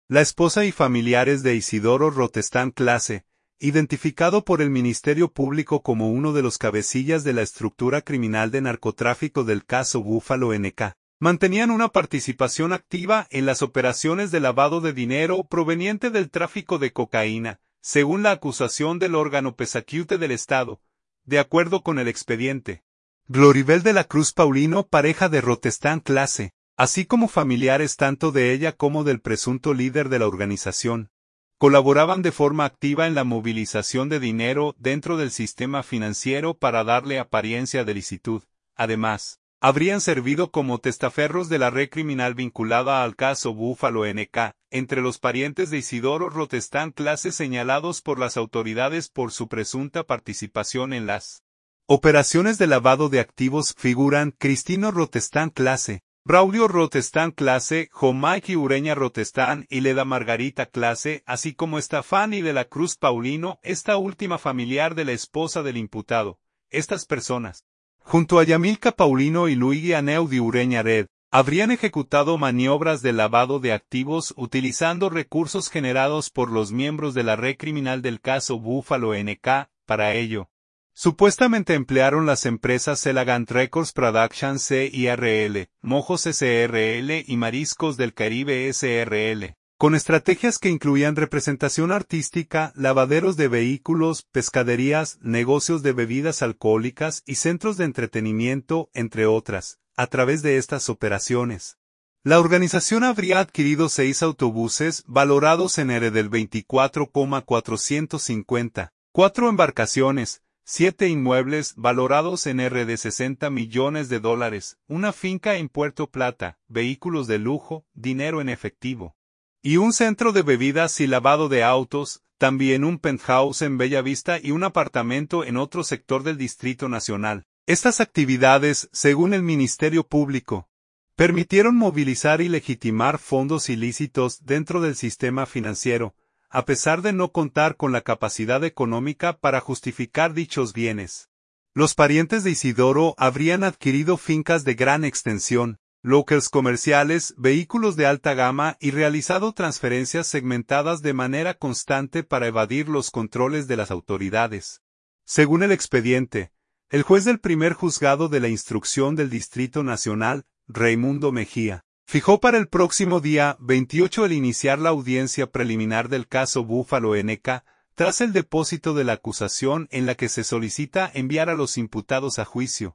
La esposa y familiares de Isidoro Rotestán Clase, identificado por el Ministerio Público como uno de los cabecillas de la estructura criminal de narcotráfico del caso Búfalo N.K., mantenían una participación activa en las operaciones de lavado de dinero proveniente del tráfico de cocaína, según la acusación del órgano Pesacute del Estado, de acuerdo con el expediente. Gloribel de la Cruz Paulino, pareja de Rotestán Clase, así como familiares tanto de ella como del presunto líder de la organización, colaboraban de forma activa en la movilización de dinero dentro del sistema financiero para darle apariencia de licitud. Además, habrían servido como testaferros de la red criminal vinculada al caso Búfalo N.K., entre los parientes de Isidoro Rotestán Clase señalados por las autoridades por su presunta participación en las operaciones de lavado de activos figuran Cristino Rotestán Clase, Braulio Rotestán Clase, Jomaiki Ureña Rotestán y Leda Margarita Clase, así como Estefany de la Cruz Paulino, esta última familiar de la esposa del imputado. Estas personas, junto a Yamilca Paulino y Luigi Aneudi Ureña Red, habrían ejecutado maniobras de lavado de activos utilizando recursos generados por los miembros de la red criminal del caso Búfalo N.K. Para ello, supuestamente emplearon las empresas Elegant Records Productions C.I.R.L., Mojos S.R.L. y Mariscos del Caribe S.R.L., con estrategias que incluían representación artística, lavaderos de vehículos, pescaderías, negocios de bebidas alcohólicas y centros de entretenimiento, entre otras. A través de estas operaciones, la organización habría adquirido 6 autobuses valorados en R del 24,450, 4 embarcaciones, 7 inmuebles valorados en R de 60 millones de dólares, una finca en Puerto Plata, vehículos de lujo, dinero en efectivo, y un centro de bebidas y lavado de autos, también un penthouse en Bellavista y un apartamento en otro sector del Distrito Nacional. Estas actividades, según el Ministerio Público, permitieron movilizar y legitimar fondos ilícitos dentro del sistema financiero, a pesar de no contar con la capacidad económica para justificar dichos bienes. Los parientes de Isidoro habrían adquirido fincas de gran extensión, locales comerciales, vehículos de alta gama y realizado transferencias segmentadas de manera constante para evadir los controles de las autoridades. Según el expediente, el juez del primer juzgado de la instrucción del Distrito Nacional, Raimundo Mejía, fijó para el próximo día 28 el iniciar la audiencia preliminar del caso Búfalo N.K., tras el depósito de la acusación en la que se solicita enviar a los imputados a juicio.